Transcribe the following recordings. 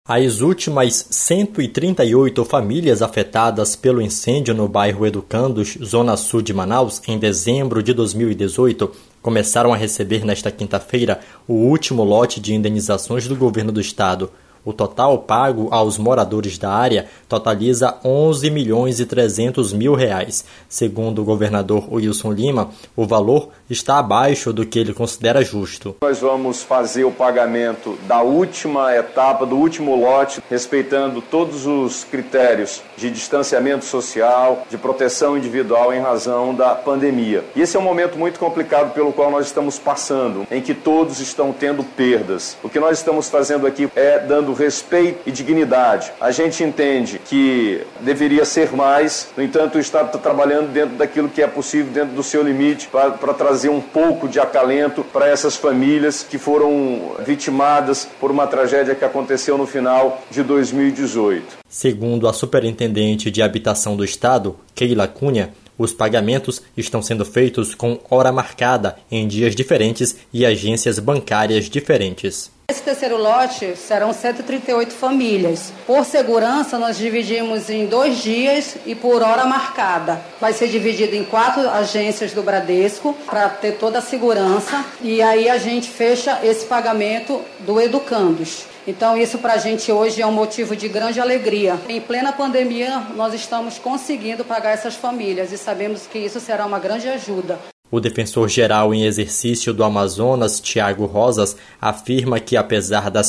As últimas 138 famílias afetadas pelo incêndio no bairro Educandos, zona sul de Manaus, em dezembro de 2018, começaram a receber nesta quinta-feira o último lote de indenizações do governo do estado. O total pago aos moradores da área totaliza R$ 11.300.000. Segundo o governador Wilson Lima, o valor está abaixo do que ele considera justo. Nós vamos fazer o pagamento da última etapa, do último lote, respeitando todos os critérios de distanciamento social, de proteção individual em razão da pandemia. E esse é um momento muito complicado pelo qual nós estamos passando, em que todos estão tendo perdas. O que nós estamos fazendo aqui é dando respeito e dignidade. A gente entende que deveria ser mais, no entanto o Estado está trabalhando dentro daquilo que é possível, dentro do seu limite, para trazer um pouco de acalento para essas famílias que foram vitimadas por uma tragédia que aconteceu no final de 2018. Segundo a superintendente de habitação do Estado, Keila Cunha, os pagamentos estão sendo feitos com hora marcada, em dias diferentes e agências bancárias diferentes. Esse terceiro lote serão 138 famílias. Por segurança, nós dividimos em 2 dias e por hora marcada. Vai ser dividido em 4 agências do Bradesco para ter toda a segurança. E aí a gente fecha esse pagamento do Educandos. Então isso para a gente hoje é um motivo de grande alegria. Em plena pandemia, nós estamos conseguindo pagar essas famílias e sabemos que isso será uma grande ajuda. O defensor-geral em exercício do Amazonas, Tiago Rosas, afirma que, apesar das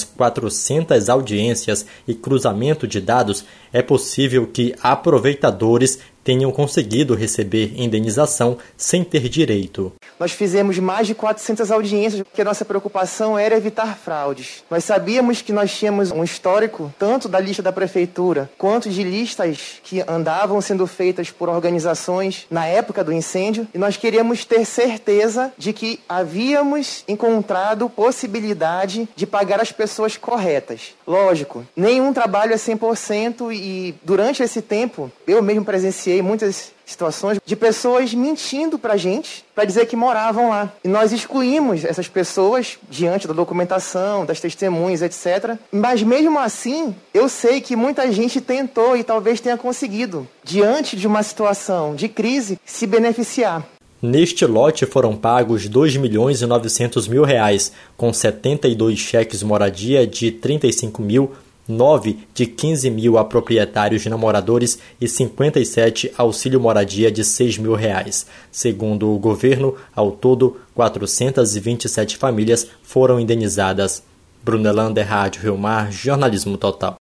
400 audiências e cruzamento de dados, é possível que aproveitadores tenham conseguido receber indenização sem ter direito. Nós fizemos mais de 400 audiências, porque a nossa preocupação era evitar fraudes. Nós sabíamos que nós tínhamos um histórico, tanto da lista da prefeitura, quanto de listas que andavam sendo feitas por organizações na época do incêndio, e nós queríamos ter certeza de que havíamos encontrado possibilidade de pagar as pessoas corretas. Lógico, nenhum trabalho é 100% e durante esse tempo, eu mesmo presenciei muitas situações de pessoas mentindo pra gente, para dizer que moravam lá. E nós excluímos essas pessoas diante da documentação, das testemunhas, etc. Mas mesmo assim, eu sei que muita gente tentou e talvez tenha conseguido, diante de uma situação de crise, se beneficiar. Neste lote foram pagos R$ 2.900.000, com 72 cheques moradia de 35 mil, 9 de 15 mil a proprietários não moradores e 57 auxílio moradia de R$ 6.000. Segundo o governo, ao todo, 427 famílias foram indenizadas. Brunelander, Rádio Rio Mar, Jornalismo Total.